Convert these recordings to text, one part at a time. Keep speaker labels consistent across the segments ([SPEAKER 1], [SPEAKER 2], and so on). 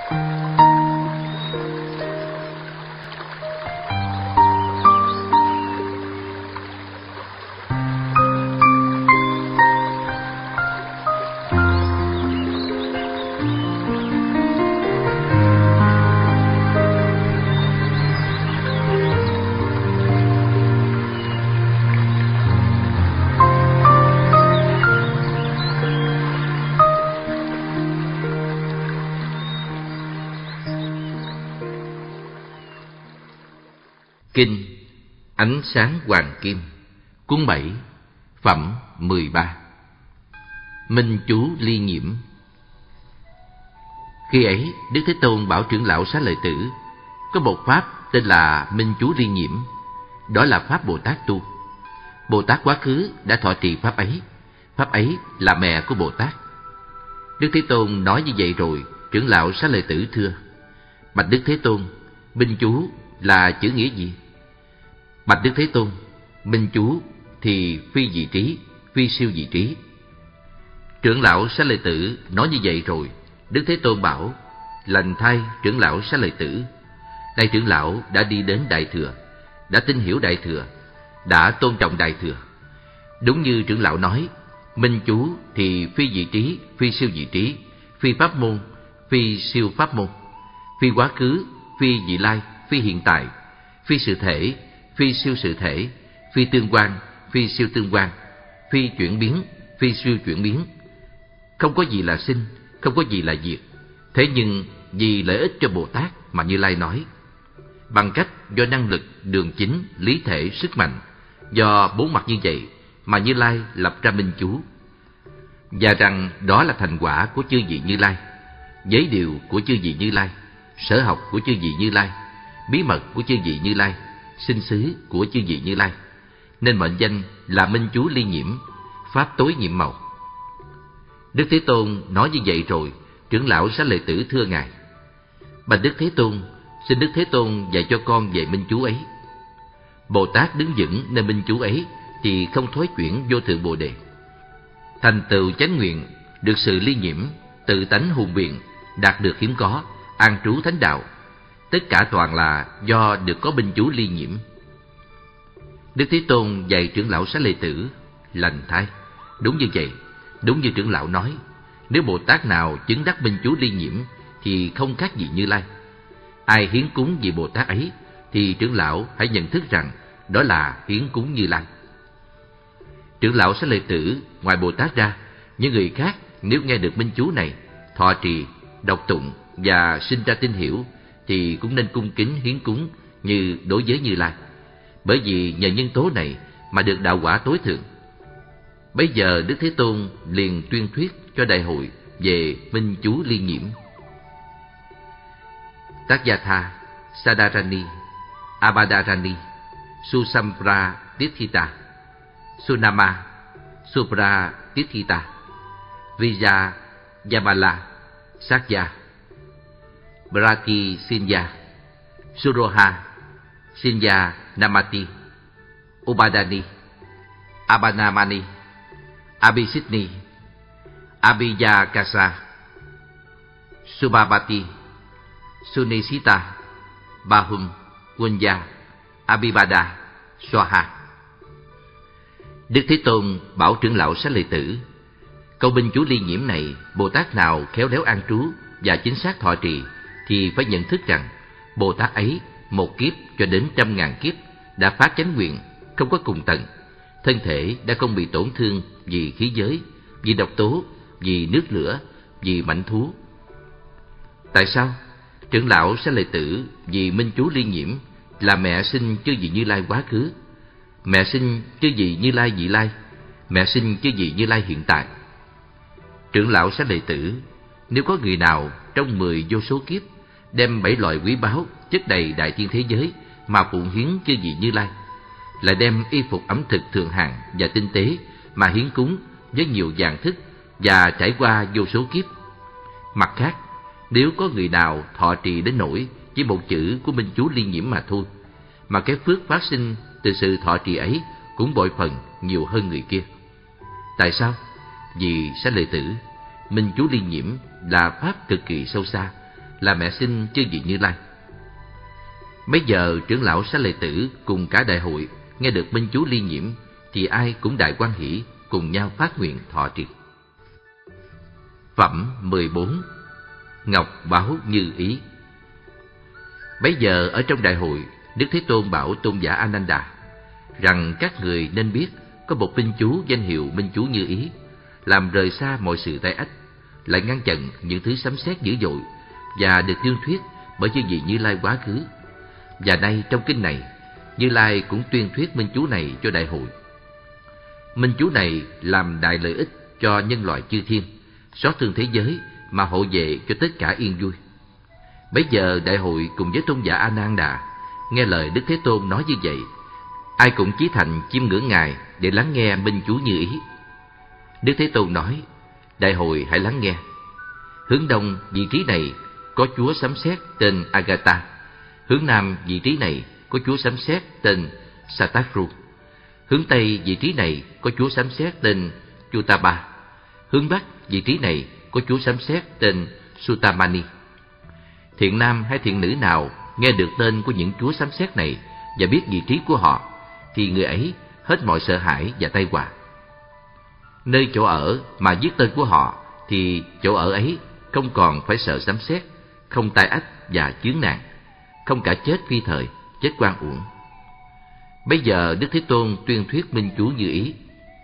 [SPEAKER 1] Kinh Ánh Sáng Hoàng Kim, cuốn 7, phẩm 13. Minh Chú Ly Nhiễm. Khi ấy, Đức Thế Tôn bảo trưởng lão Xá Lợi Tử có một pháp tên là Minh Chú Ly Nhiễm. Đó là pháp Bồ Tát tu. Bồ Tát quá khứ đã thọ trì pháp ấy. Pháp ấy là mẹ của Bồ Tát. Đức Thế Tôn nói như vậy rồi, trưởng lão Xá Lợi Tử thưa: Bạch Đức Thế Tôn, Minh Chú là chữ nghĩa gì? Bạch Đức Thế Tôn, Minh Chú thì phi vị trí, phi siêu vị trí. Trưởng lão Xá Lợi Tử nói như vậy rồi, Đức Thế Tôn bảo: Lành thay trưởng lão Xá Lợi Tử. Đại trưởng lão đã đi đến Đại Thừa, đã tin hiểu Đại Thừa, đã tôn trọng Đại Thừa. Đúng như trưởng lão nói, Minh Chú thì phi vị trí, phi siêu vị trí, phi pháp môn, phi siêu pháp môn, phi quá khứ, phi vị lai, phi hiện tại, phi sự thể, phi siêu sự thể, phi tương quan, phi siêu tương quan, phi chuyển biến, phi siêu chuyển biến. Không có gì là sinh, không có gì là diệt. Thế nhưng vì lợi ích cho Bồ Tát mà Như Lai nói, bằng cách do năng lực, đường chính, lý thể, sức mạnh, do bốn mặt như vậy mà Như Lai lập ra Minh Chú, và rằng đó là thành quả của chư vị Như Lai, giới điều của chư vị Như Lai, sở học của chư vị Như Lai, bí mật của chư vị Như Lai, sinh xứ của chư vị Như Lai, nên mệnh danh là Minh Chú Ly Nhiễm, pháp tối nhiệm màu. Đức Thế Tôn nói như vậy rồi, trưởng lão Xá Lợi Tử thưa ngài: Bạch Đức Thế Tôn, xin Đức Thế Tôn dạy cho con về Minh Chú ấy. Bồ Tát đứng vững nơi Minh Chú ấy thì không thối chuyển vô thượng Bồ Đề. Thành tựu chánh nguyện, được sự ly nhiễm, tự tánh hùng biện, đạt được hiếm có, an trú thánh đạo, tất cả toàn là do được có Minh Chú ly nhiễm. Đức Thế Tôn dạy trưởng lão Xá Lợi Tử: Lành thay, đúng như vậy, đúng như trưởng lão nói. Nếu Bồ Tát nào chứng đắc Minh Chú ly nhiễm thì không khác gì Như Lai. Ai hiến cúng vì Bồ Tát ấy thì trưởng lão hãy nhận thức rằng đó là hiến cúng Như Lai. Trưởng lão Xá Lợi Tử, ngoài Bồ Tát ra, những người khác nếu nghe được Minh Chú này, thọ trì, đọc tụng và sinh ra tin hiểu thì cũng nên cung kính hiến cúng như đối với Như Lai, bởi vì nhờ nhân tố này mà được đạo quả tối thượng. Bây giờ Đức Thế Tôn liền tuyên thuyết cho đại hội về Minh Chú ly nhiễm. Tagyatha, Sadarani, Abadarani, Susampra Tithita, Sunama, Supra Tithita, Vija Yamala, Sakya, Brati Sinya, Suroha, Sinya Namati, Ubadani, Abanamani, Abhisidni, Abhiyakasa, Subhabati, Sunisita, Bahum, Kunya, Abhibada, Swaha. Đức Thế Tôn bảo trưởng lão Xá Lợi Tử: Câu Minh Chú ly nhiễm này, Bồ Tát nào khéo léo an trú và chính xác thọ trì thì phải nhận thức rằng Bồ Tát ấy một kiếp cho đến 100.000 kiếp đã phát chánh nguyện, không có cùng tận. Thân thể đã không bị tổn thương vì khí giới, vì độc tố, vì nước lửa, vì mãnh thú. Tại sao? Trưởng lão Xá Lợi Tử vì Minh Chú ly nhiễm là mẹ sinh chư vị Như Lai quá khứ, mẹ sinh chư vị Như Lai vị lai, mẹ sinh chư vị Như Lai hiện tại. Trưởng lão Xá Lợi Tử, nếu có người nào trong 10 vô số kiếp đem 7 loại quý báu chất đầy đại thiên thế giới mà phụng hiến chư vị Như Lai, lại đem y phục ẩm thực thượng hạng và tinh tế mà hiến cúng với nhiều dạng thức và trải qua vô số kiếp. Mặt khác, nếu có người nào thọ trì đến nỗi chỉ một chữ của Minh Chú ly nhiễm mà thôi, mà cái phước phát sinh từ sự thọ trì ấy cũng bội phần nhiều hơn người kia. Tại sao? Vì Xá Lợi Tử, Minh Chú ly nhiễm là pháp cực kỳ sâu xa, là mẹ sinh chư vị Như Lai. Bấy giờ trưởng lão Xá Lợi Tử cùng cả đại hội nghe được minh chú Ly Nhiễm thì ai cũng đại hoan hỷ, cùng nhau phát nguyện thọ trì. Phẩm 14. Ngọc báo như ý. Bấy giờ ở trong đại hội, Đức Thế Tôn bảo tôn giả A Nan Đà rằng các người nên biết có một minh chú danh hiệu minh chú như ý, làm rời xa mọi sự tai ách, lại ngăn chặn những thứ sấm sét dữ dội, và được tuyên thuyết bởi chư vị Như Lai quá khứ. Và nay trong kinh này, Như Lai cũng tuyên thuyết minh chú này cho đại hội. Minh chú này làm đại lợi ích cho nhân loại chư thiên, xót thương thế giới mà hộ vệ cho tất cả yên vui. Bấy giờ đại hội cùng với tôn giả A Nan Đà nghe lời Đức Thế Tôn nói như vậy, ai cũng chí thành chiêm ngưỡng Ngài để lắng nghe minh chú như ý. Đức Thế Tôn nói: đại hội hãy lắng nghe. Hướng đông vị trí này có chúa sấm sét tên Agatha. Hướng nam vị trí này có chúa sấm sét tên Satatru. Hướng tây vị trí này có chúa sấm sét tên Chutaba. Hướng bắc vị trí này có chúa sấm sét tên Sutamani. Thiện nam hay thiện nữ nào nghe được tên của những chúa sấm sét này và biết vị trí của họ, thì người ấy hết mọi sợ hãi và tai họa. Nơi chỗ ở mà viết tên của họ, thì chỗ ở ấy không còn phải sợ sấm sét, không tai ách và chướng nạn, không cả chết phi thời, chết oan uổng. Bây giờ Đức Thế Tôn tuyên thuyết minh chú như ý.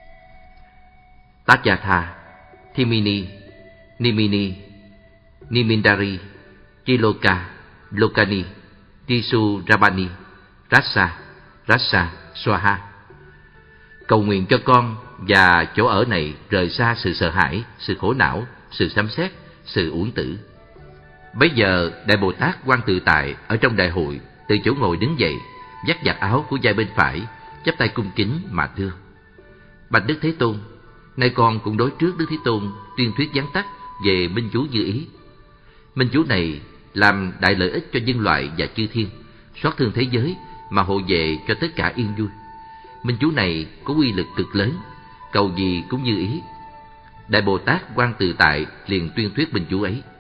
[SPEAKER 1] Tathata, Thimini, Nimini, Nimindari, Tiloka, Lokani, Tisu Rabani, Rasa, Rasa, Swaha. Cầu nguyện cho con và chỗ ở này rời xa sự sợ hãi, sự khổ não, sự sấm sét, sự uổng tử. Bấy giờ Đại Bồ Tát Quan Tự Tại ở trong đại hội từ chỗ ngồi đứng dậy, vắt vạt áo của vai bên phải, chắp tay cung kính mà thưa: bạch Đức Thế Tôn, nay con cũng đối trước Đức Thế Tôn tuyên thuyết vắn tắt về minh chú như ý. Minh chú này làm đại lợi ích cho nhân loại và chư thiên, xót thương thế giới mà hộ vệ cho tất cả yên vui. Minh chú này có uy lực cực lớn, cầu gì cũng như ý. Đại Bồ Tát Quan Tự Tại liền tuyên thuyết minh chú ấy.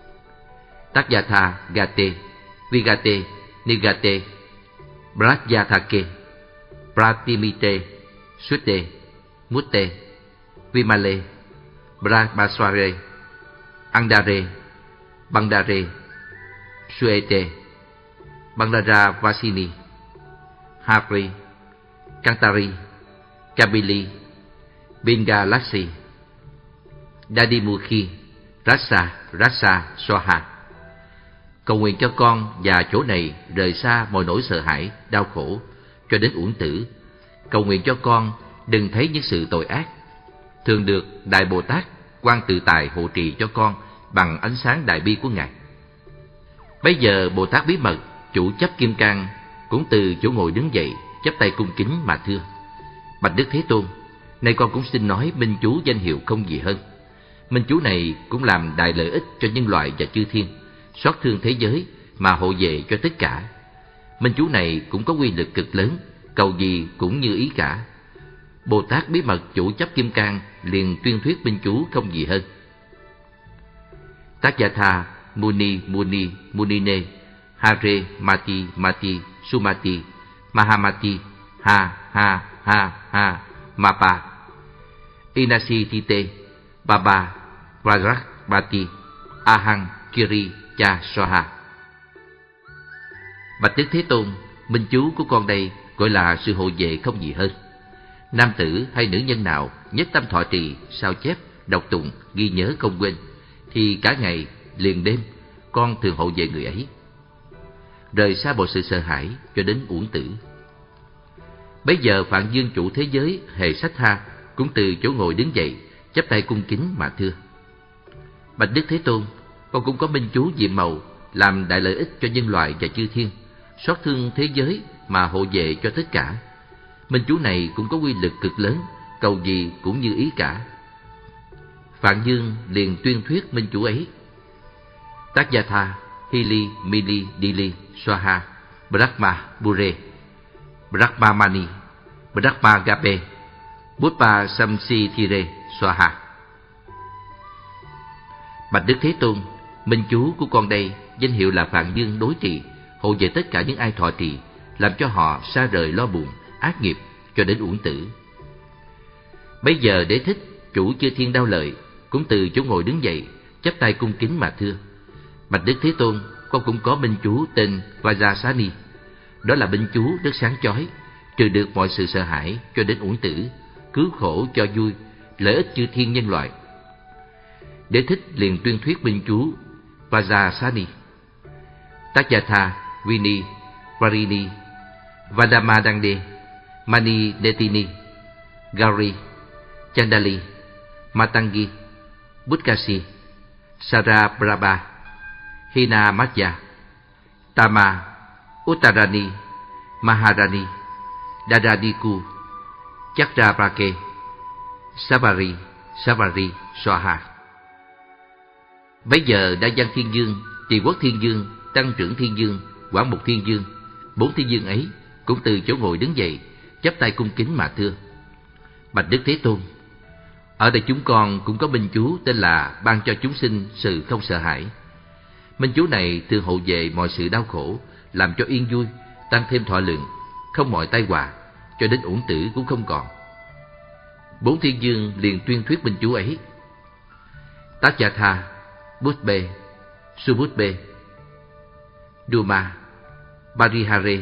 [SPEAKER 1] Tathata Gate, Vigate, Nigate, Prajathake, Pratimite, Sutte, Mutte, Vimale, Brahmasware, Andare, Bandare, Suete, Bandara Vasini, Hapri, Kantari, Kabili, Bingalasi, Dadimukhi, Rasa, Rasa, Swaha. Cầu nguyện cho con và chỗ này rời xa mọi nỗi sợ hãi, đau khổ, cho đến uổng tử. Cầu nguyện cho con đừng thấy những sự tội ác. Thường được Đại Bồ Tát Quan Tự Tại hộ trì cho con bằng ánh sáng đại bi của Ngài. Bấy giờ Bồ Tát Bí Mật, chủ chấp Kim Cang, cũng từ chỗ ngồi đứng dậy, chắp tay cung kính mà thưa: bạch Đức Thế Tôn, nay con cũng xin nói minh chú danh hiệu không gì hơn. Minh chú này cũng làm đại lợi ích cho nhân loại và chư thiên, xót thương thế giới mà hộ vệ cho tất cả. Minh chú này cũng có uy lực cực lớn, cầu gì cũng như ý cả. Bồ Tát Bí Mật chủ chấp Kim Cang liền tuyên thuyết minh chú không gì hơn. Tathata Muni Muni Munine, Hare Mati Mati Sumati, Mahamati Ha Ha Ha Ha Mapa, Inasi Tite, Baba Vajrak Bati, Ahang Kiri Cha Soha. Bạch Đức Thế Tôn, minh chú của con đây gọi là sự hộ vệ không gì hơn. Nam tử hay nữ nhân nào nhất tâm thọ trì, sao chép, đọc tụng, ghi nhớ không quên, thì cả ngày liền đêm con thường hộ vệ người ấy, rời xa mọi sự sợ hãi cho đến uổng tử. Bấy giờ Phạn Dương chủ thế giới Hề Sách Tha cũng từ chỗ ngồi đứng dậy, chắp tay cung kính mà thưa: bạch Đức Thế Tôn, con cũng có minh chú diệm màu, làm đại lợi ích cho nhân loại và chư thiên, xót thương thế giới mà hộ vệ cho tất cả. Minh chú này cũng có uy lực cực lớn, cầu gì cũng như ý cả. Phạn Dương liền tuyên thuyết minh chú ấy. Tathata Hili Mili Dili Swaha, Brahma Bure, Brahma Mani, Brahma Gape, Buddha Samsi Thire Swaha. Bạch Đức Thế Tôn, minh chú của con đây danh hiệu là Phạn Dương đối trị, hộ vệ tất cả những ai thọ trì, làm cho họ xa rời lo buồn, ác nghiệp cho đến uổng tử. Bấy giờ Đế Thích, chủ Chư Thiên Đao Lợi, cũng từ chỗ ngồi đứng dậy, chắp tay cung kính mà thưa: Bạch Đức Thế Tôn, con cũng có binh chú tên Vajrasani. Đó là binh chú rất sáng chói, trừ được mọi sự sợ hãi cho đến uổng tử, cứu khổ cho vui, lợi ích chư thiên nhân loại. Đế Thích liền tuyên thuyết binh chú Vajrasani: Takyatha Vini Varini Vadamadande Mani Netini Gauri Chandali Matangi Butkasi Sarabrabha Hina Madhya Tama Uttarani Maharani Dadadiku Chakrabrake Savari Savari Swaha. Bấy giờ Đa Văn Thiên Dương, Trì Quốc Thiên Dương, Tăng Trưởng Thiên Dương, Quảng Mục Thiên Dương, 4 thiên dương ấy cũng từ chỗ ngồi đứng dậy, chắp tay cung kính mà thưa: Bạch Đức Thế Tôn, ở đây chúng con cũng có minh chú tên là ban cho chúng sinh sự không sợ hãi. Minh chú này thường hộ vệ mọi sự đau khổ, làm cho yên vui, tăng thêm thọ lượng, không mọi tai họa, cho đến uổng tử cũng không còn. 4 thiên dương liền tuyên thuyết minh chú ấy: Takyatha Butbe Subutbe Duma Barihare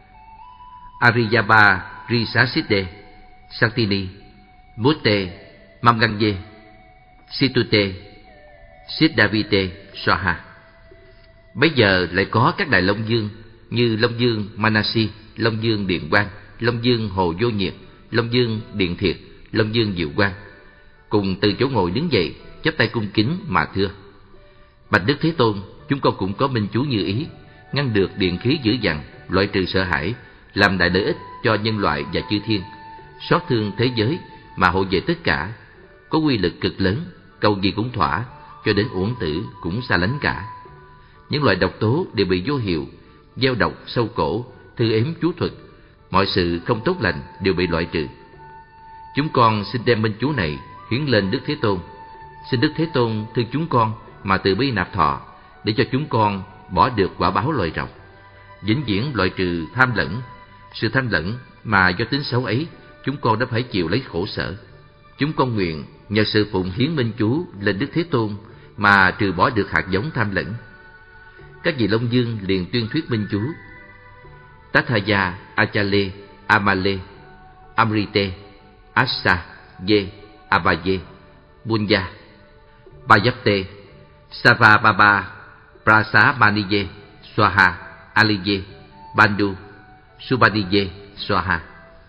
[SPEAKER 1] Ariyaba Risasiddhe Saktini Mutte Mamganje Situte Siddhavite Swaha. Bây giờ lại có các đại Long Dương như Long Dương Manasi, Long Dương Điện Quang, Long Dương Hồ Vô Nhiệt, Long Dương Điện Thiệt, Long Dương Diệu Quang, cùng từ chỗ ngồi đứng dậy, chắp tay cung kính mà thưa: Bạch Đức Thế Tôn, chúng con cũng có minh chú như ý, ngăn được điện khí dữ dằn, loại trừ sợ hãi, làm đại lợi ích cho nhân loại và chư thiên, xót thương thế giới mà hộ vệ tất cả, có quy lực cực lớn, cầu gì cũng thỏa, cho đến uổng tử cũng xa lánh cả. Những loại độc tố đều bị vô hiệu, gieo độc sâu cổ, thư ếm chú thuật, mọi sự không tốt lành đều bị loại trừ. Chúng con xin đem minh chú này hiến lên Đức Thế Tôn. Xin Đức Thế Tôn thương chúng con mà từ bi nạp thọ, để cho chúng con bỏ được quả báo loài rồng, vĩnh viễn loại trừ tham lẫn. Sự tham lẫn mà do tính xấu ấy, chúng con đã phải chịu lấy khổ sở. Chúng con nguyện nhờ sự phụng hiến minh chú lên Đức Thế Tôn mà trừ bỏ được hạt giống tham lẫn. Các vị Long Dương liền tuyên thuyết minh chú: Tathaya Achale Amale Amrite Asa Ye Abaye Bunya Bayapte Savababa Prasamaniye Swaha Aliye Bandu Subadiye Swaha.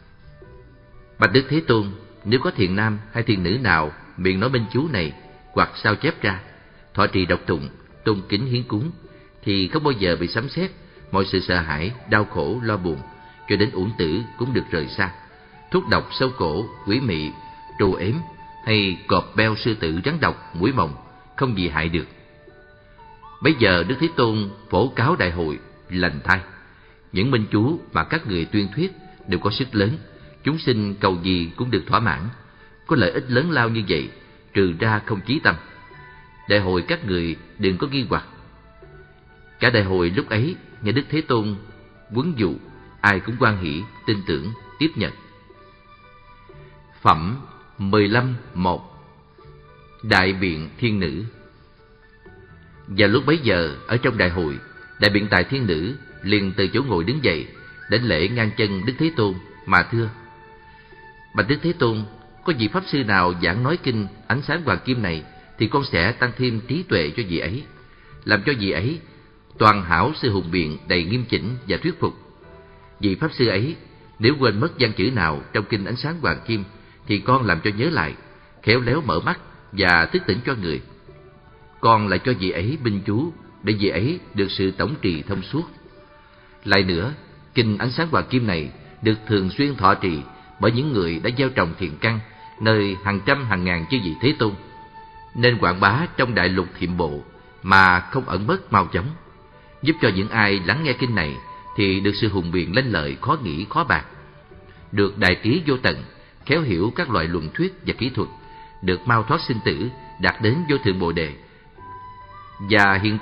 [SPEAKER 1] Bạch Đức Thế Tôn, nếu có thiện nam hay thiện nữ nào miệng nói minh chú này hoặc sao chép ra, thọ trì đọc tụng, tôn kính hiến cúng, thì không bao giờ bị sấm sét, mọi sự sợ hãi, đau khổ, lo buồn, cho đến uổng tử cũng được rời xa. Thuốc độc sâu cổ, quỷ mị, trù ếm hay cọp beo sư tử rắn độc, muỗi mồng không gì hại được. Bấy giờ Đức Thế Tôn phổ cáo đại hội lành thai. Những minh chú mà các người tuyên thuyết đều có sức lớn, chúng sinh cầu gì cũng được thỏa mãn, có lợi ích lớn lao như vậy, trừ ra không chí tâm. Đại hội các người đừng có nghi hoặc. Cả đại hội lúc ấy nghe Đức Thế Tôn huấn dụ, ai cũng hoan hỷ, tin tưởng, tiếp nhận. Phẩm 15.1 Đại biện thiên nữ. Và lúc bấy giờ ở trong đại hội, đại biện tài thiên nữ liền từ chỗ ngồi đứng dậy, đến lễ ngang chân Đức Thế Tôn mà thưa: Bạch Đức Thế Tôn, có vị pháp sư nào giảng nói kinh ánh sáng hoàng kim này, thì con sẽ tăng thêm trí tuệ cho vị ấy, làm cho vị ấy toàn hảo sự hùng biện đầy nghiêm chỉnh và thuyết phục. Vị pháp sư ấy nếu quên mất văn chữ nào trong kinh ánh sáng hoàng kim, thì con làm cho nhớ lại, khéo léo mở mắt và thức tỉnh cho người. Con lại cho vị ấy binh chú, để vị ấy được sự tổng trì thông suốt. Lại nữa, kinh ánh sáng hoàng kim này được thường xuyên thọ trì bởi những người đã gieo trồng thiện căn nơi hàng trăm hàng ngàn chư vị Thế Tôn, nên quảng bá trong đại lục Thiểm Bộ mà không ẩn mất mau chóng, giúp cho những ai lắng nghe kinh này thì được sự hùng biện lanh lợi khó nghĩ khó bạc, được đại trí vô tận, khéo hiểu các loại luận thuyết và kỹ thuật, được mau thoát sinh tử, đạt đến vô thượng Bồ Đề. Và hiện tại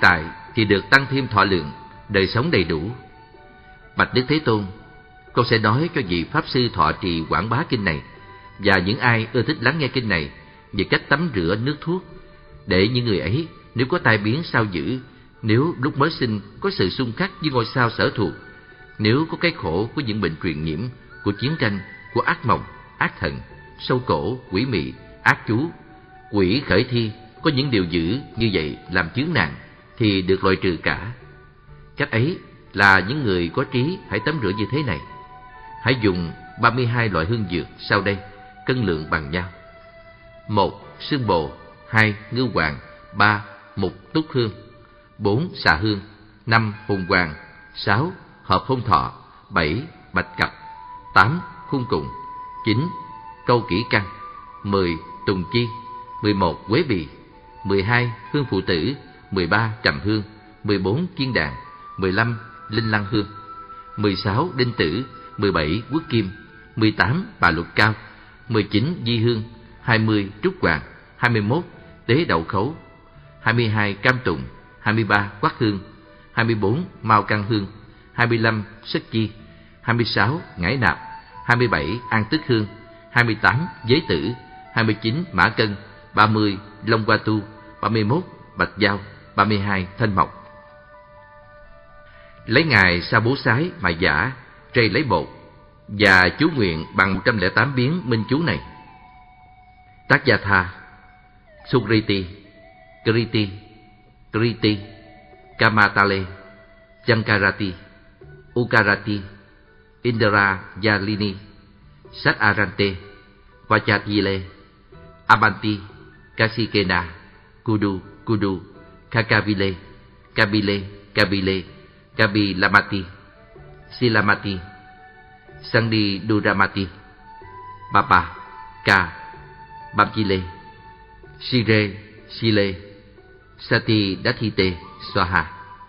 [SPEAKER 1] thì được tăng thêm thọ lượng, đời sống đầy đủ. Bạch Đức Thế Tôn, con sẽ nói cho vị Pháp Sư thọ trì quảng bá kinh này và những ai ưa thích lắng nghe kinh này về cách tắm rửa nước thuốc, để những người ấy nếu có tai biến sao dữ, nếu lúc mới sinh có sự xung khắc với ngôi sao sở thuộc, nếu có cái khổ của những bệnh truyền nhiễm, của chiến tranh, của ác mộng, ác thần, sâu cổ, quỷ mị, ác chú, quỷ khởi thi, có những điều dữ như vậy làm chướng nạn, thì được loại trừ cả. Cách ấy là những người có trí hãy tắm rửa như thế này. Hãy dùng 32 loại hương dược sau đây, cân lượng bằng nhau. 1. Sương bồ. 2. Ngưu hoàng. 3. Mục túc hương. 4. Xà hương. 5. Hùng hoàng. 6. Hợp hôn thọ. 7. Bạch cập. 8. Khung cùng. 9. Câu kỷ căn. 10. Tùng chi. 11. Quế bì. 12. Hương phụ tử. 13. Trầm hương. 14. Kiên đàn. 15. Linh lăng hương. 16. Đinh tử. 17. Quốc kim. 18. Bà lục cao. 19. Di hương. 20. Trúc hoàng. 21. Tế đậu khấu. 22. Cam tùng. 23. Quát hương. 24. Mao căn hương. 25. Sức chi. 26. Ngải nạp. 27. An tức hương. 28. Giới tử. 29. Mã cân. 30. Long qua tu. 31. Bạch dao. 32. Thanh mộc. Lấy ngài Sa Bố Sái mà giả, rây lấy bột và chú nguyện bằng 108 biến minh chú này. Tác Gia Tha, Sukriti, Kriti, Kriti, Kamatale, Jankarati, Ukarati, Indra Yalini, Sát Arante, Vachadile, Abanti, Kasikena, Kudu, Kudu, Kakavile, Kabile, Kabile, Kabilamati, Silamati, Sandi Duramati, Baba, Ka, Bamchile, Sire, Sile, Sati Dathite, Swaha.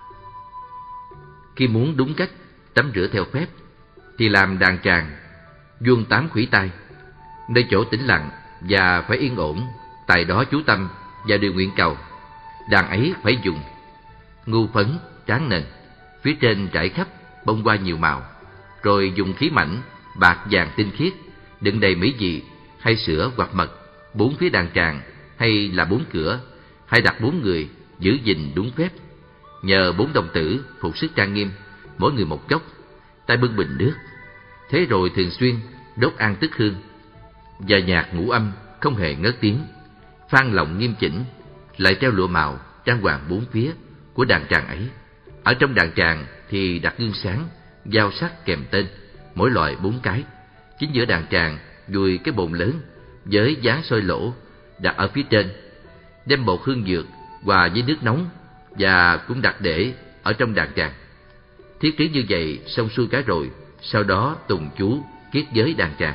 [SPEAKER 1] Khi muốn đúng cách tắm rửa theo phép thì làm đàn tràng, vuông 8 khuỷu tay, nơi chỗ tĩnh lặng và phải yên ổn, tại đó chú tâm và điều nguyện cầu. Đàn ấy phải dùng ngưu phấn tráng nền, phía trên trải khắp bông hoa nhiều màu, rồi dùng khí mảnh bạc vàng tinh khiết đựng đầy mỹ vị hay sữa hoặc mật, 4 phía đàn tràng hay là 4 cửa, hay đặt 4 người giữ gìn đúng phép, nhờ 4 đồng tử phục sức trang nghiêm, mỗi người một góc, tay bưng bình nước. Thế rồi thường xuyên đốt an tức hương và nhạc ngũ âm không hề ngớt tiếng, phan lọng nghiêm chỉnh, lại treo lụa màu trang hoàng 4 phía của đàn tràng ấy. Ở trong đàn tràng thì đặt gương sáng, dao sắc kèm tên, mỗi loại 4 cái. Chính giữa đàn tràng dùi cái bồn lớn với dáng sôi lỗ đặt ở phía trên, đem bột hương dược hòa với nước nóng và cũng đặt để ở trong đàn tràng. Thiết trí như vậy xong xuôi cả rồi, sau đó tùng chú kiết giới đàn tràng.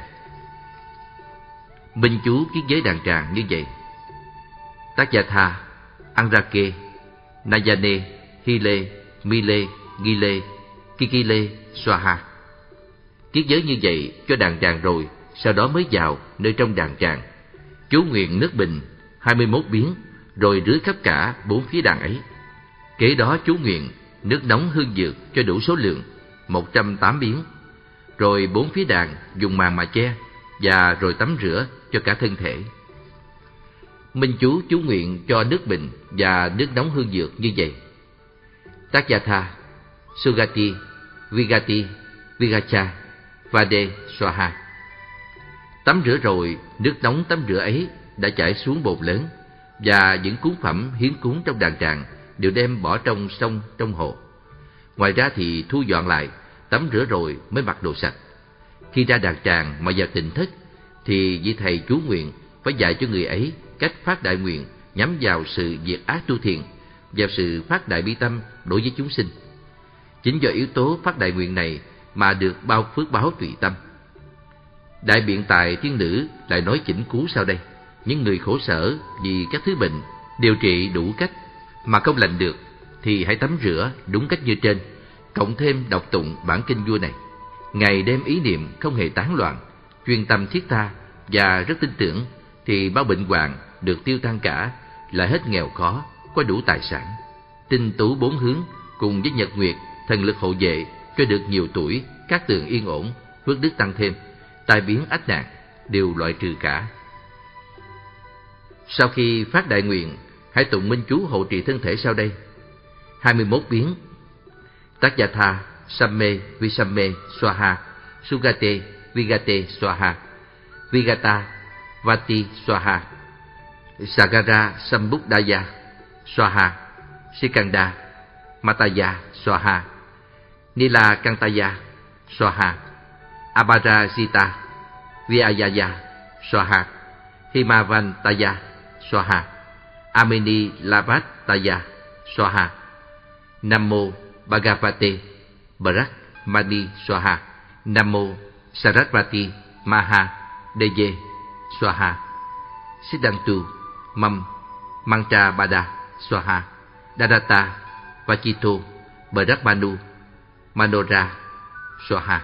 [SPEAKER 1] Minh chú kiết giới đàn tràng như vậy: Tác Gia Tha, Anrake, Nayane, Hile, Mile, Gile, Kikile, Swaha. Kiết giới như vậy cho đàn tràng rồi, sau đó mới vào nơi trong đàn tràng, chú nguyện nước bình 21 biến, rồi rưới khắp cả 4 phía đàn ấy. Kế đó chú nguyện nước nóng hương dược cho đủ số lượng 108 biến, rồi 4 phía đàn dùng màn mà che, và rồi tắm rửa cho cả thân thể. Minh chú nguyện cho nước bình và nước nóng hương dược như vậy: Tác Gia Tha, Sugati, Vigati, Vigacha, Vade, Swaha. Tắm rửa rồi, nước nóng tắm rửa ấy đã chảy xuống bồn lớn, và những cúng phẩm hiến cúng trong đàn tràng đều đem bỏ trong sông, trong hồ. Ngoài ra thì thu dọn lại, tắm rửa rồi mới mặc đồ sạch. Khi ra đàn tràng mà vào tịnh thất thì vị thầy chú nguyện phải dạy cho người ấy cách phát đại nguyện nhắm vào sự diệt ác tu thiền, vào sự phát đại bi tâm đối với chúng sinh. Chính do yếu tố phát đại nguyện này mà được bao phước báo tùy tâm. Đại biện tài thiên nữ lại nói chỉnh cú sau đây: những người khổ sở vì các thứ bệnh, điều trị đủ cách mà không lành được thì hãy tắm rửa đúng cách như trên, cộng thêm đọc tụng bản kinh vua này, ngày đêm ý niệm không hề tán loạn, chuyên tâm thiết tha và rất tin tưởng, thì bao bệnh hoạn được tiêu tan cả, lại hết nghèo khó, có đủ tài sản. tinh tú bốn hướng cùng với nhật nguyệt, thần lực hộ vệ cho được nhiều tuổi, cát tường yên ổn, phước đức tăng thêm, tai biến ách nạn đều loại trừ cả. Sau khi phát đại nguyện, hãy tụng minh chú hộ trì thân thể sau đây. 21 biến: Tagyatha Samme Visamme Swaha, Sugate Vigate Swaha, Vigata Vati Swaha, Sagara Sambuddhaya Swaha, Sikanda Mataya Swaha, Nila Kantaya Swaha, Abarajita Vyayaya Swaha, Himavantaya Swaha, Amini Lavataya Swaha, Namo Bhagavate Brahmani Swaha, Namo Sarasvati Maha Deye Swaha, Siddhantu Mam Mantra Bada Swaha, Dadata Vachito Brahmanu Manora Swaha.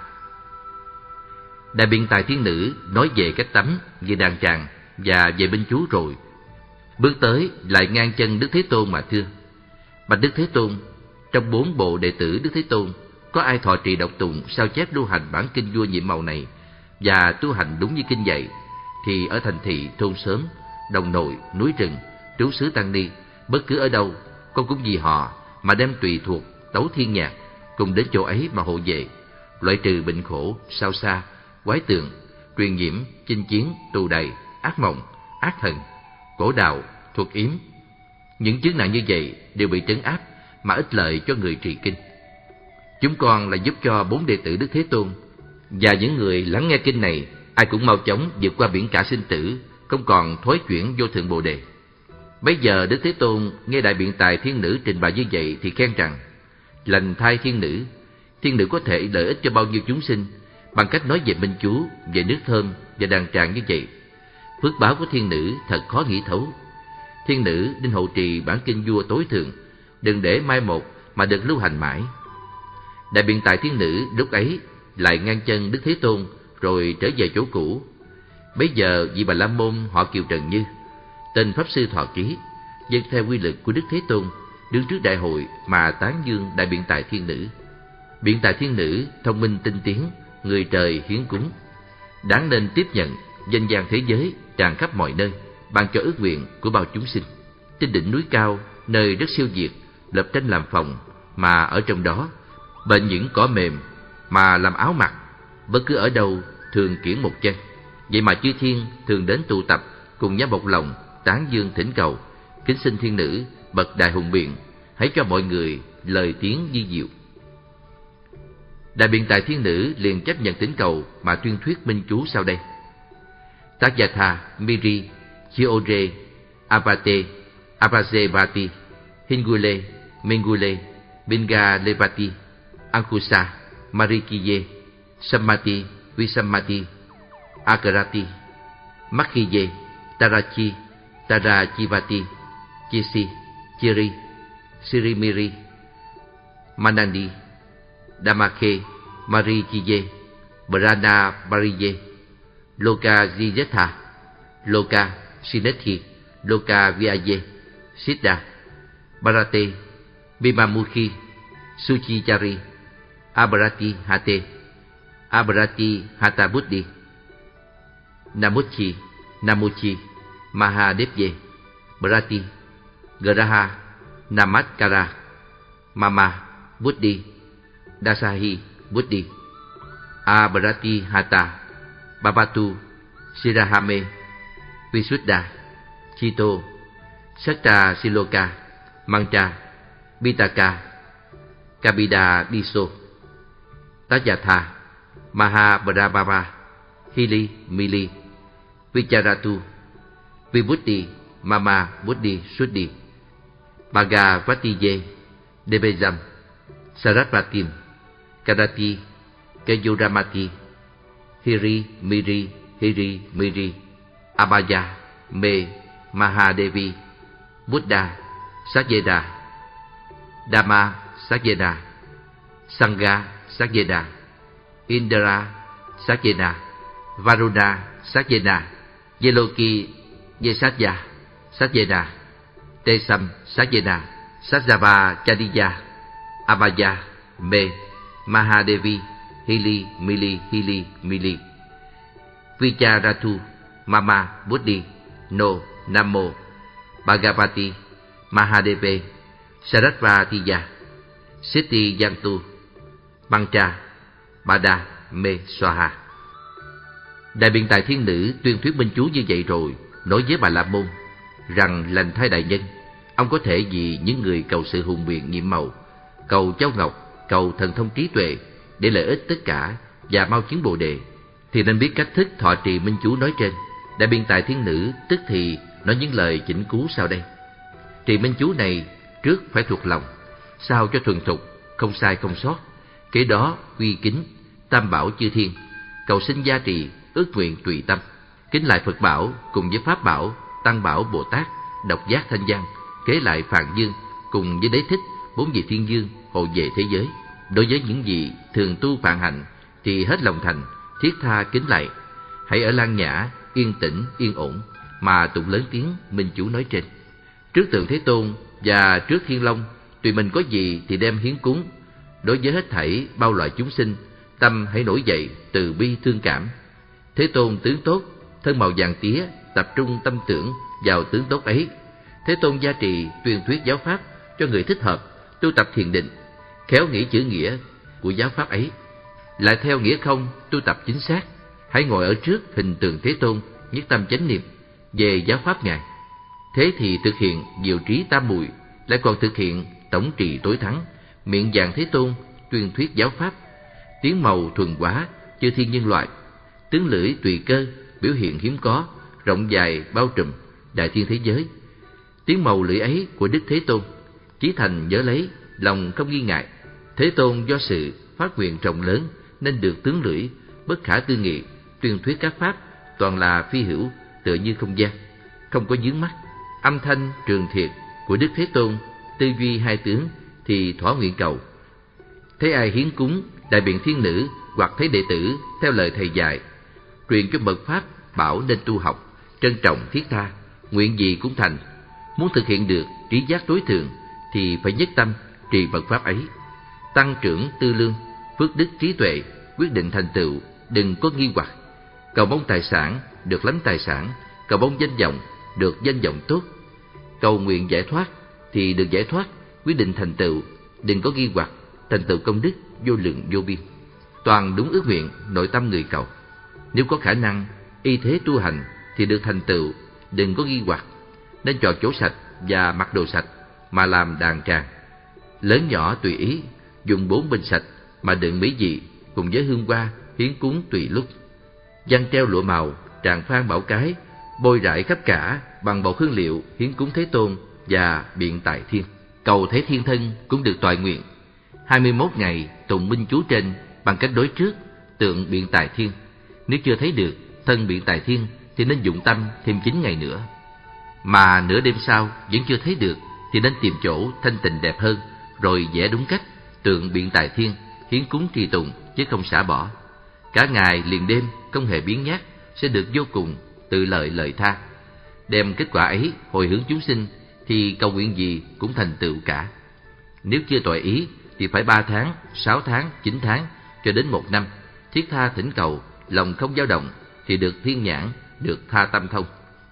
[SPEAKER 1] Đại biện tài thiên nữ nói về cách tắm, về đàn tràng và về binh chú rồi, bước tới lại ngang chân Đức Thế Tôn mà thưa: Bạch Đức Thế Tôn, trong 4 bộ đệ tử Đức Thế Tôn, có ai thọ trì đọc tụng sao chép lưu hành bản kinh vua nhiệm màu này và tu hành đúng như kinh dạy, thì ở thành thị, thôn xóm, đồng nội, núi rừng, trú xứ tăng ni, bất cứ ở đâu, con cũng vì họ mà đem tùy thuộc, tấu thiên nhạc, cùng đến chỗ ấy mà hộ vệ, loại trừ bệnh khổ, sao xa, quái tượng, truyền nhiễm, chinh chiến, tù đày, ác mộng, ác thần, cổ đạo, thuật yếm. Những chứng nạn như vậy đều bị trấn áp mà ích lợi cho người trì kinh. Chúng con là giúp cho 4 đệ tử Đức Thế Tôn và những người lắng nghe kinh này, ai cũng mau chóng vượt qua biển cả sinh tử, không còn thối chuyển vô thượng Bồ Đề. Bây giờ Đức Thế Tôn nghe đại biện tài thiên nữ trình bày như vậy thì khen rằng: Lành thay thiên nữ có thể lợi ích cho bao nhiêu chúng sinh bằng cách nói về minh chú, về nước thơm và đàn tràng như vậy. Phước báo của thiên nữ thật khó nghĩ thấu. Thiên nữ nên hộ trì bản kinh vua tối thượng, đừng để mai một mà được lưu hành mãi. Đại biện tài thiên nữ lúc ấy lại ngang chân Đức Thế Tôn rồi trở về chỗ cũ. Bấy giờ vị Bà La Môn họ Kiều Trần Như, tên pháp sư Thọ Ký, dâng theo quy lực của Đức Thế Tôn, đứng trước đại hội mà tán dương đại biện tài thiên nữ. Biện tài thiên nữ thông minh tinh tiến, người trời hiến cúng, đáng nên tiếp nhận, danh vang thế giới tràn khắp mọi nơi, ban cho ước nguyện của bao chúng sinh. Trên đỉnh núi cao, nơi đất siêu việt, lập tranh làm phòng, mà ở trong đó bệnh những cỏ mềm mà làm áo mặc, bất cứ ở đâu thường kiễng một chân. Vậy mà chư thiên thường đến tụ tập cùng nhau một lòng tán dương thỉnh cầu, kính xin thiên nữ bậc đại hùng biện, hãy cho mọi người lời tiếng vi diệu. Đại biện tài thiên nữ liền chấp nhận thỉnh cầu mà tuyên thuyết minh chú sau đây: Tagyatha Miri Chiore Avate Avazevati Hingule Mengule Binga Levati Ankusa Marikiye Sammati Visammati Akarati Makhiye Tarachi Tarachivati Chisi Chiri Sirimiri Manandi Damakhe Marikiye Brana Bariye Loka Zijetha Loka Sinethi Loka Vyaye Siddha Bharate Bimamukhi Suchichari Abarati Hate Abarati Hata Buddhi Namuchi Namuchi Mahadevye Bharati Garaha Namaskara Mama Buddhi Dasahi Buddhi Abarati Hata Babatu Sirahame Visuddha Chito Sakta Siloka Mantra Bitaka Kabida Diso Tagyatha Mahabrabhava Hili Mili Vicharatu Vibuddhi Mama Buddhi Suddhi Bhagavatiye Devejam Sarasvatim Karati Kayuramati Hiri Miri Abhaya Me Mahadevi Buddha Sakyeda Dhamma Sakyeda Sangha Sakyeda Indra Sakyeda Varuna Sakyeda Yeloki Yesatya Sakyeda Tesam Sakyeda Sajjava Chadiya, Abhaya, Me, Mahadevi, Hili, Mili, Hili, Mili, Vicharathu, Mama, Buddhi, No, Namo, Bhagavati, Mahadeve, Sarasvatiya, Siddhi Yantu, Mantra, Bada, Me, Swaha. Đại Biện Tài Thiên Nữ tuyên thuyết minh chú như vậy rồi, nói với Bà La Môn rằng lành thay đại nhân, ông có thể vì những người cầu sự hùng biện nhiệm màu, cầu châu ngọc, cầu thần thông trí tuệ để lợi ích tất cả và mau chứng Bồ đề, thì nên biết cách thức thọ trì minh chú nói trên. Đại Biện Tài Thiên Nữ tức thì nói những lời chỉnh cứu sau đây. Trì minh chú này trước phải thuộc lòng, sao cho thuần thục, không sai không sót. Kế đó uy kính tam bảo chư thiên, cầu xin gia trì, ước nguyện tùy tâm. Kính lại Phật bảo cùng với Pháp bảo, Tăng bảo Bồ Tát, độc giác thanh văn, kế lại Phạn Dương cùng với Đế Thích, 4 vị thiên dương hộ vệ thế giới. Đối với những vị thường tu phạn hạnh thì hết lòng thành, thiết tha kính lạy. Hãy ở Lan Nhã, yên tĩnh, yên ổn mà tụng lớn tiếng minh chú nói trên. Trước tượng Thế Tôn và trước Thiên Long, tùy mình có gì thì đem hiến cúng. Đối với hết thảy bao loại chúng sinh, tâm hãy nổi dậy từ bi thương cảm. Thế Tôn tướng tốt, thân màu vàng tía, tập trung tâm tưởng vào tướng tốt ấy. Thế Tôn gia trì tuyên thuyết giáo pháp cho người thích hợp, tu tập thiền định, khéo nghĩ chữ nghĩa của giáo pháp ấy, lại theo nghĩa không tu tập chính xác. Hãy ngồi ở trước hình tượng Thế Tôn, nhất tâm chánh niệm về giáo pháp Ngài. Thế thì thực hiện diệu trí tam muội, lại còn thực hiện tổng trì tối thắng, miệng vàng Thế Tôn tuyên thuyết giáo pháp. Tiếng màu thuần hóa chư thiên nhân loại, tướng lưỡi tùy cơ biểu hiện hiếm có, rộng dài bao trùm đại thiên thế giới. Tiếng màu lưỡi ấy của Đức Thế Tôn, chí thành nhớ lấy, lòng không nghi ngại. Thế Tôn do sự phát nguyện rộng lớn nên được tướng lưỡi bất khả tư nghị, tuyên thuyết các pháp toàn là phi hữu, tựa như không gian, không có vướng mắc. Âm thanh trường thiệt của Đức Thế Tôn, tư duy hai tướng thì thỏa nguyện cầu. Thấy ai hiến cúng Đại Biện Thiên Nữ hoặc thấy đệ tử theo lời thầy dạy, truyền cho mật pháp bảo nên tu học, trân trọng thiết tha, nguyện gì cũng thành. Muốn thực hiện được trí giác tối thượng thì phải nhất tâm trì mật pháp ấy, tăng trưởng tư lương, phước đức trí tuệ, quyết định thành tựu, đừng có nghi hoặc. Cầu mong tài sản được lắm tài sản, cầu mong danh vọng được danh vọng tốt, cầu nguyện giải thoát thì được giải thoát, quyết định thành tựu, đừng có nghi hoặc, thành tựu công đức vô lượng vô biên. Toàn đúng ước nguyện nội tâm người cầu. Nếu có khả năng y thế tu hành thì được thành tựu, đừng có nghi hoặc. Nên chọn chỗ sạch và mặc đồ sạch mà làm đàn tràng, lớn nhỏ tùy ý, dùng 4 bình sạch mà đựng mỹ vị cùng với hương hoa hiến cúng tùy lúc. Giăng treo lụa màu, tràng phan bảo cái, bôi rải khắp cả bằng bột hương liệu hiến cúng Thế Tôn và Biện Tài Thiên. Cầu Thế Thiên Thân cũng được toại nguyện. 21 ngày tụng minh chú trên bằng cách đối trước tượng Biện Tài Thiên. Nếu chưa thấy được thân Biện Tài Thiên thì nên dụng tâm thêm 9 ngày nữa. Mà nửa đêm sau vẫn chưa thấy được thì nên tìm chỗ thanh tịnh đẹp hơn, rồi vẽ đúng cách tượng Biện Tài Thiên hiến cúng trì tụng, chứ không xả bỏ. Cả ngày liền đêm không hề biếng nhác, sẽ được vô cùng tự lợi lợi tha. Đem kết quả ấy hồi hướng chúng sinh thì cầu nguyện gì cũng thành tựu cả. Nếu chưa toại ý thì phải 3 tháng, 6 tháng, 9 tháng cho đến 1 năm, thiết tha thỉnh cầu, lòng không dao động thì được thiên nhãn, được tha tâm thông.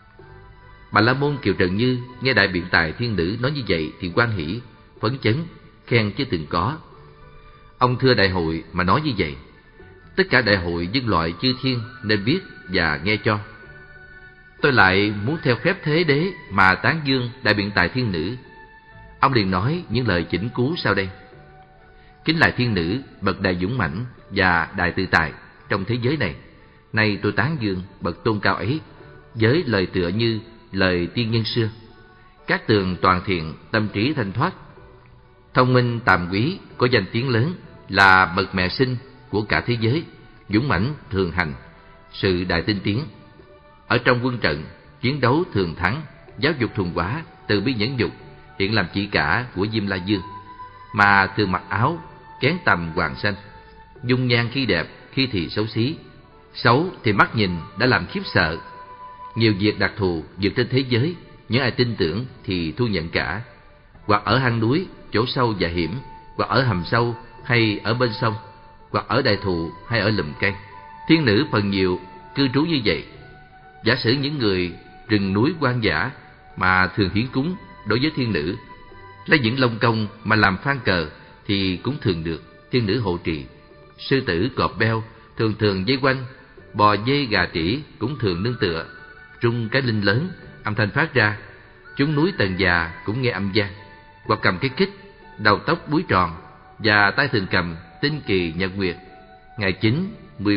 [SPEAKER 1] Bà La Môn Kiều Trần Như nghe Đại Biện Tài Thiên Nữ nói như vậy thì hoan hỷ, phấn chấn, khen chưa từng có. Ông thưa đại hội mà nói như vậy, tất cả đại hội dân loại chư thiên nên biết và nghe cho. Tôi lại muốn theo phép Thế Đế mà tán dương Đại Biện Tài Thiên Nữ. Ông liền nói những lời chỉnh cứu sau đây. Kính lại Thiên Nữ, bậc đại dũng mãnh và đại tự tại trong thế giới này, nay tôi tán dương bậc tôn cao ấy với lời tựa như lời tiên nhân xưa. Các tường toàn thiện, tâm trí thanh thoát, thông minh tàm quý, có danh tiếng lớn, là bậc mẹ sinh của cả thế giới, dũng mãnh thường hành, sự đại tinh tiến. Ở trong quân trận, chiến đấu thường thắng, giáo dục thuần hóa, từ bi nhẫn nhục, hiện làm chị cả của Diêm La Dương, mà thường mặc áo kén tầm hoàng xanh, dung nhan khi đẹp, khi thì xấu xí. Xấu thì mắt nhìn đã làm khiếp sợ. Nhiều việc đặc thù vượt trên thế giới, những ai tin tưởng thì thu nhận cả. hoặc ở hang núi chỗ sâu và hiểm, hoặc ở hầm sâu hay ở bên sông, hoặc ở đại thụ hay ở lùm cây. Thiên nữ phần nhiều cư trú như vậy. Giả sử những người rừng núi hoang dã mà thường hiến cúng đối với thiên nữ, lấy những lông công mà làm phan cờ thì cũng thường được thiên nữ hộ trì. Sư tử, cọp beo thường thường vây quanh, bò dê gà trĩ cũng thường nương tựa. Rung cái linh lớn, âm thanh phát ra, chúng núi tần già cũng nghe âm vang. Hoặc cầm cái kích, đầu tóc búi tròn, và tay thường cầm tinh kỳ nhật nguyệt. Ngày 9,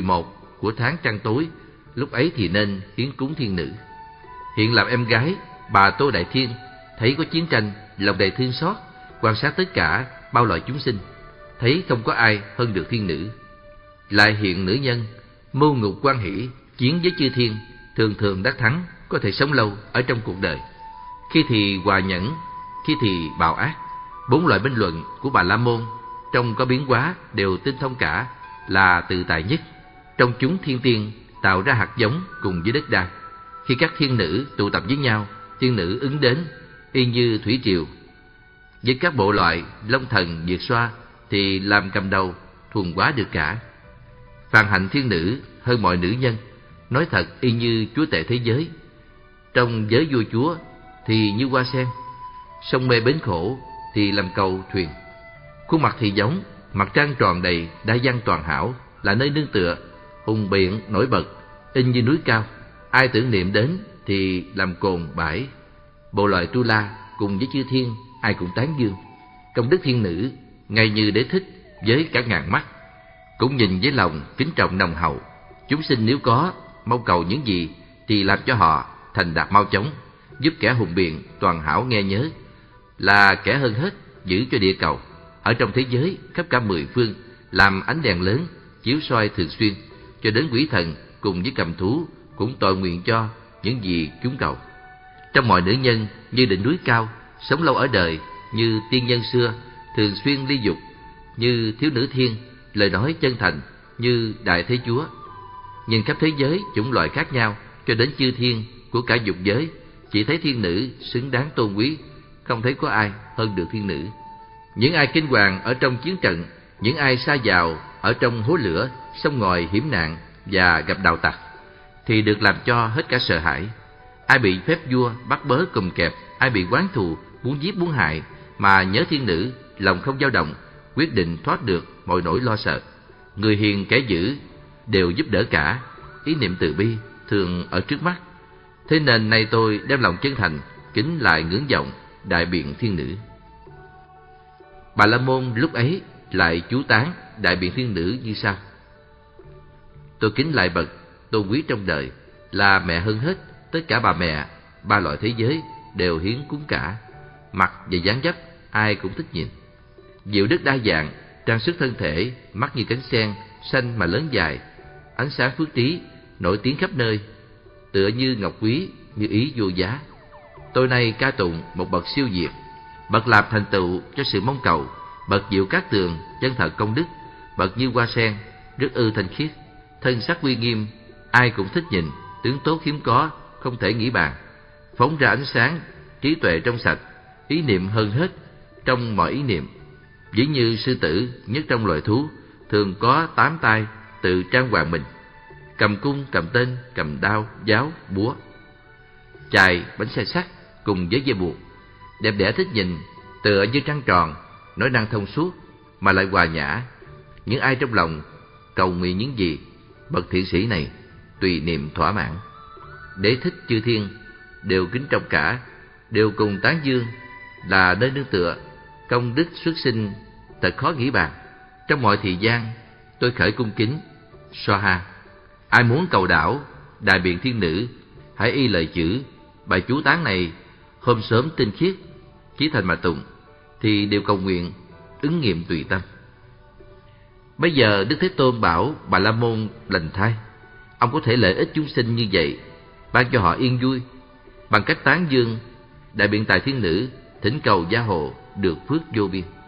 [SPEAKER 1] 11 của tháng trăng tối, lúc ấy thì nên hiến cúng thiên nữ. Hiện làm em gái, bà Tô Đại Thiên thấy có chiến tranh, lòng đầy thương xót, quan sát tất cả bao loài chúng sinh, thấy không có ai hơn được thiên nữ. Lại hiện nữ nhân mưu ngục quan hỷ, chiến với chư thiên, thường thường đắc thắng, có thể sống lâu ở trong cuộc đời. Khi thì hòa nhẫn, khi thì bạo ác. 4 loại bình luận của Bà La Môn trong có biến hóa đều tinh thông cả, là tự tại nhất. Trong chúng thiên tiên tạo ra hạt giống cùng với đất đai. Khi các thiên nữ tụ tập với nhau, thiên nữ ứng đến y như thủy triều. Với các bộ loại long thần diệt xoa thì làm cầm đầu, thuần hóa được cả. Phàn hạnh thiên nữ hơn mọi nữ nhân, nói thật y như chúa tể thế giới. Trong giới vua chúa thì như hoa sen, sông mê bến khổ thì làm cầu thuyền. Khuôn mặt thì giống mặt trăng tròn đầy, đa văn toàn hảo, là nơi nương tựa, hùng biện nổi bật, in như núi cao. Ai tưởng niệm đến thì làm cồn bãi. Bộ loại tu la cùng với chư thiên ai cũng tán dương. Công đức thiên nữ ngay như đế thích với cả ngàn mắt, cũng nhìn với lòng kính trọng nồng hậu. Chúng sinh nếu có mong cầu những gì thì làm cho họ thành đạt mau chóng, giúp kẻ hùng biện toàn hảo nghe nhớ, là kẻ hơn hết giữ cho địa cầu ở trong thế giới khắp cả 10 phương làm ánh đèn lớn chiếu soi thường xuyên, cho đến quỷ thần cùng với cầm thú cũng tội nguyện cho những gì chúng cầu. Trong mọi nữ nhân như đỉnh núi cao, sống lâu ở đời như tiên nhân xưa, thường xuyên ly dục như thiếu nữ thiên, lời nói chân thành như đại thế chúa. Nhìn khắp thế giới chủng loại khác nhau cho đến chư thiên của cả dục giới, chỉ thấy thiên nữ xứng đáng tôn quý, không thấy có ai hơn được thiên nữ. Những ai kinh hoàng ở trong chiến trận, những ai sa vào ở trong hố lửa, sông ngòi hiểm nạn và gặp đạo tặc, thì được làm cho hết cả sợ hãi. Ai bị phép vua bắt bớ cùm kẹp, ai bị oán thù muốn giết muốn hại, mà nhớ thiên nữ, lòng không dao động, quyết định thoát được mọi nỗi lo sợ. Người hiền kẻ dữ đều giúp đỡ cả, ý niệm từ bi thường ở trước mắt. Thế nên nay tôi đem lòng chân thành kính lại ngưỡng vọng đại biện thiên nữ. Bà La Môn lúc ấy lại chú tán đại biện thiên nữ như sau: tôi kính lại bậc tôn quý trong đời, là mẹ hơn hết tất cả bà mẹ, 3 loại thế giới đều hiến cúng cả. Mặt và dáng dấp ai cũng thích nhìn, diệu đức đa dạng, trang sức thân thể, mắt như cánh sen, xanh mà lớn dài, ánh sáng phước trí, nổi tiếng khắp nơi, tựa như ngọc quý, như ý vô giá. Tôi nay ca tụng một bậc siêu việt, bậc làm thành tựu cho sự mong cầu, bậc diệu cát tường, chân thật công đức, bậc như hoa sen, rất ư thanh khiết, thân sắc uy nghiêm, ai cũng thích nhìn, tướng tốt hiếm có, không thể nghĩ bàn, phóng ra ánh sáng, trí tuệ trong sạch, ý niệm hơn hết trong mọi ý niệm. Ví như sư tử nhất trong loài thú, thường có 8 tay tự trang hoàng mình, cầm cung, cầm tên, cầm đao, giáo, búa, chài, bánh xe sắt cùng với dây buộc, đẹp đẽ thích nhìn, tựa như trăng tròn, nói năng thông suốt mà lại hòa nhã. Những ai trong lòng cầu nguyện những gì, bậc thiện sĩ này tùy niệm thỏa mãn. Đế thích chư thiên đều kính trọng cả, đều cùng tán dương, là nơi nương tựa, công đức xuất sinh thật khó nghĩ bàn. Trong mọi thời gian tôi khởi cung kính Swaha. Ai muốn cầu đảo đại biện thiên nữ, hãy y lời chữ bài chú tán này, hôm sớm tinh khiết, chí thành mà tụng, thì đều cầu nguyện ứng nghiệm tùy tâm. Bây giờ Đức Thế Tôn bảo Bà La Môn lành thai, ông có thể lợi ích chúng sinh như vậy, ban cho họ yên vui bằng cách tán dương đại biện tài thiên nữ, thỉnh cầu gia hộ được phước vô biên.